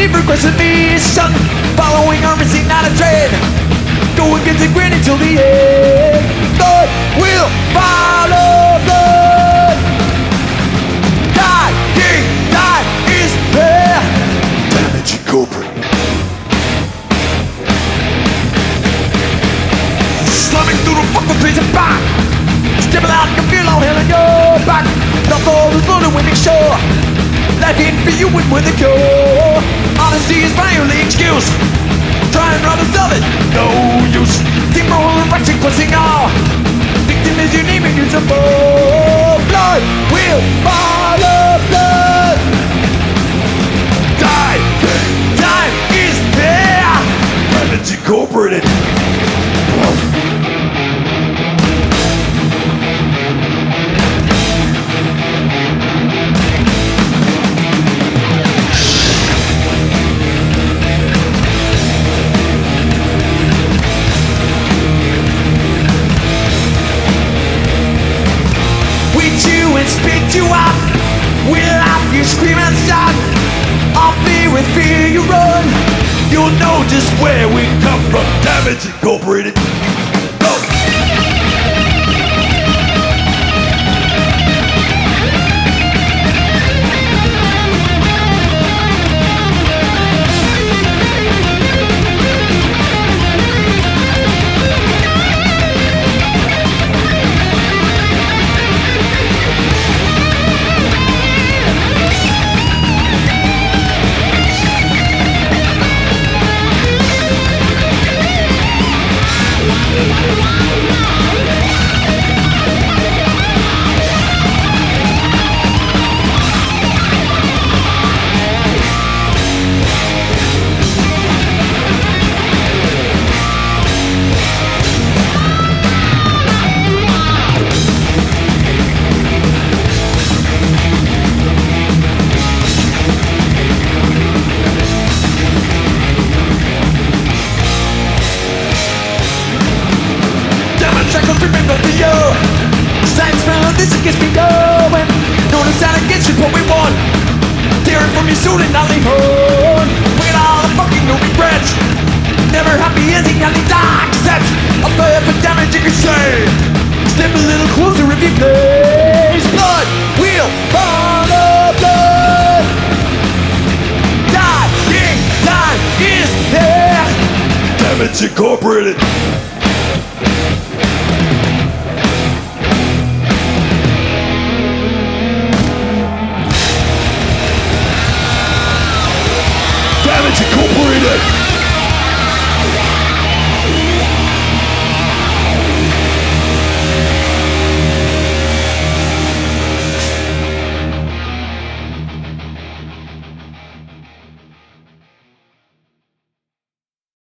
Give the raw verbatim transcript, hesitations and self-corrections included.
leave request submission. Following our missing, not a trend. Go against the grain until the end. Blood will follow blood. Dying, die is there. Damage Incorporated. Slamming through the fucking place and back. Stepping out, you feel all hell in your back. Not all the blood and winning sure. Life ain't for you and with a cure. Honesty is my only excuse. Try and rob us of it, no use. Steamroll and rushing, closing all. Victim is your name and use a full. Blood will follow blood. Die, time is there. Damage Incorporated. Spit you out, we'll laugh, you scream and shout. I'll be with fear you run. You'll know just where we come from. Damage Incorporated. Go! Remember the yo Science found this against me going. Notice that against is what we want. Tearing from your soul and not leave home. With all the fucking no regrets. Never happy ending on the dark steps. I'll play for damage you can say. Step a little closer if you please. Blood will follow blood. Dying time is there. Damage Incorporated. Damage Incorporated!